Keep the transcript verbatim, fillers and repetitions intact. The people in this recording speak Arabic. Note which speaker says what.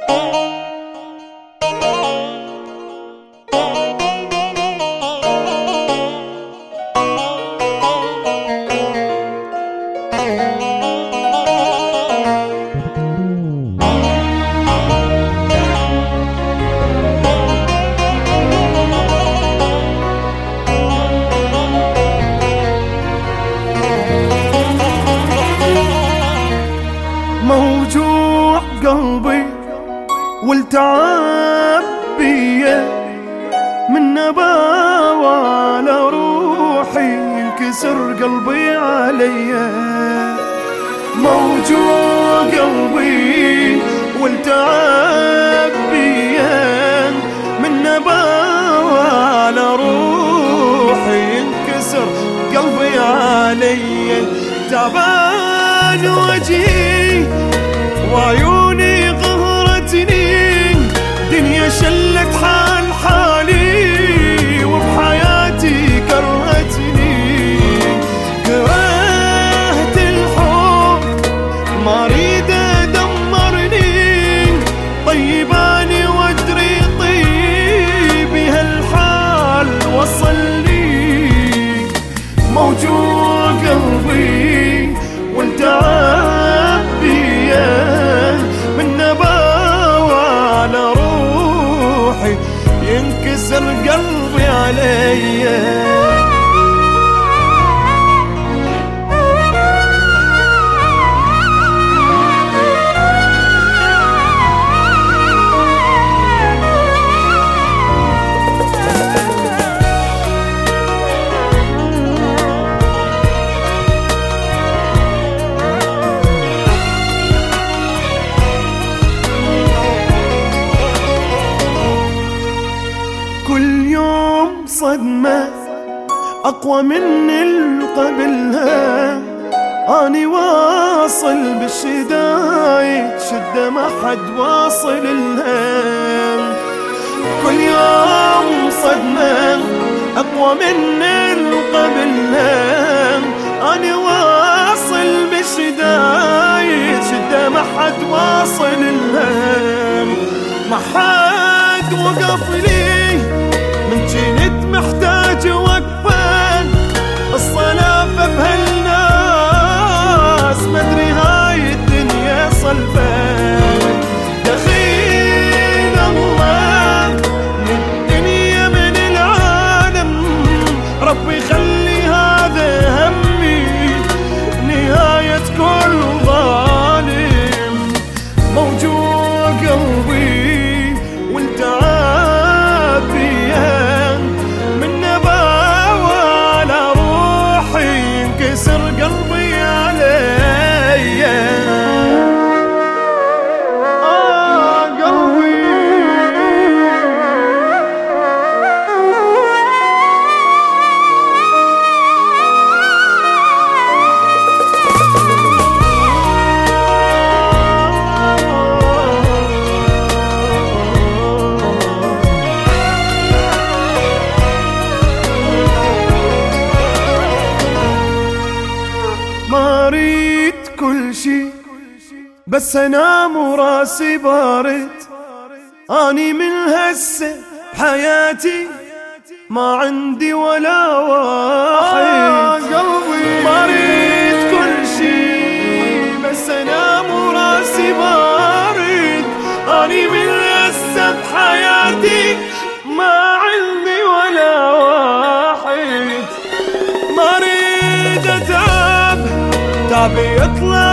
Speaker 1: موجوع قلبي والتعب بيا من نباوى على روحي ينكسر قلبي عليا. موجوع قلبي والتعب بيا من نباوى على روحي ينكسر قلبي عليا. تعبان وجهي وعيوني قهرتني، دنيا شلت حال حالي وبحياتي كرهتني. كرهت الحب ما اريد دمرني، طيباني وادري طيبي هالحال وصلني. موجوع قلبي والتعب بيا من نباوى على روحي ينكسر قلبي عليا. كل يوم صدمة أقوى من القبلها، أني واصل بالشدايد شدة ما حد واصل لها. كل يوم صدمة أقوى من القبلها، أني واصل بالشدايد شدة ما حد واصل لها. ما حد وقف لي من جنت محتاج وقفة، الصلافة بهالناس مدري هاي الدنيا صلفة. دخيل الله من الدنيا من العالم، ربي خلي هذا همي نهاية كل ظالم. موجوع قلبي والتعب بيا من نباوى على روحي ينكسر قلبي عليا. آه قلبي ما اريد كل شي بس انام وراسي بارد، اني من هسه بحياتي ما عندي ولا واحد. قلبي ما اريد كل شي بس انام وراسي بارد، اني من هسه بحياتي ما عندي ولا واحد. ما اريد اتعب تعبي يطلع